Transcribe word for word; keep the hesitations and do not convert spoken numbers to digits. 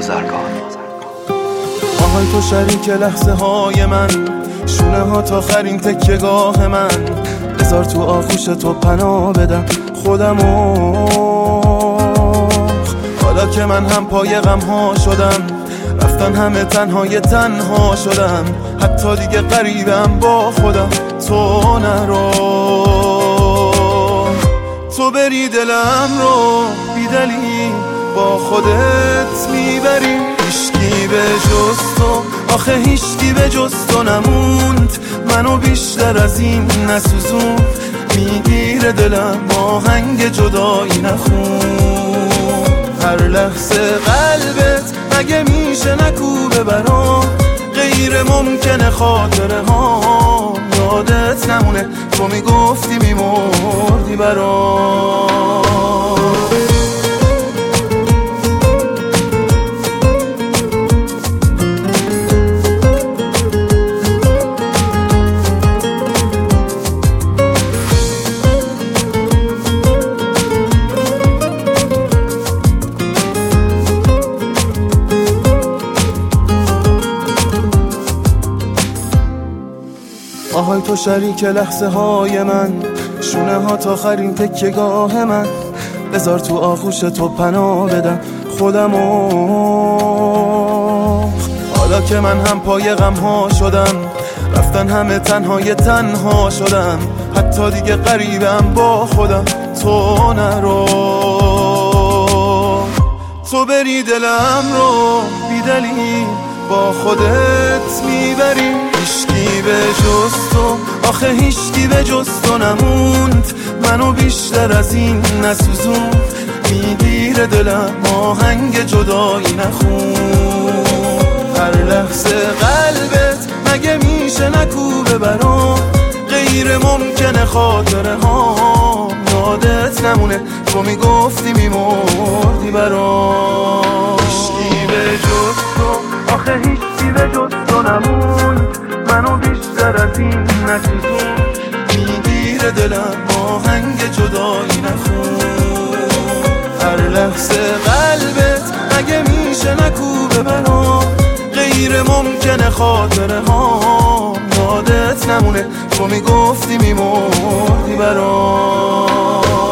بازرگان. آهای تو شریک لحظه های من، شونه ها تا آخرین تکیه‌گاه من. بذار تو آغوش تو پناه بدم خودمو، حالا که من هم پای غم ها شدم، رفتن همه تنهای تنها شدم. حتی دیگه غریبم با خودم، تو نرو، تو بری دلم رو بی دلیل با خودت میبری. هیچکی به جز تو، آخه هیچکی به جز تو نموند، منو بیشتر از این نسوزون. میگیره دلم آهنگ جدایی نخون، هر لحظه قلبت مگه میشه نکوبه برام. غیر ممکنه خاطره ها یادت نمونه، تو میگفتی میمردی برام. آهای تو شریک لحظه های من، شونه ها تا آخرین تکیه‌گاه من. بذار تو آغوش تو پناه بدم خودمو، حالا که من هم پای غم ها شدم، رفتن همه تنهای تنها شدم. حتی دیگه غریبم با خودم، تو نرو، تو بری دلم رو بی دلیل با خودت میبری. هیچکی به جز تو، آخه هیچکی به جز تو نموند، منو بیشتر از این نسوزون. میگیره دلم آهنگ جدایی نخون، هر لحظه قلبت مگه میشه نکوبه برام. غیر ممکنه خاطره ها یادت نمونه، تو میگفتی میمردی برام. هیچکی به جز تو، آخه هیچکی به جز تو نموند، منو بیشتر از این نسوزون. میگیره دلم آهنگ جدایی نخون، هر لحظه قلبت مگه میشه نکوبه برام. غیر ممکنه خاطره ها یادت نمونه، تو میگفتی میمردی برام.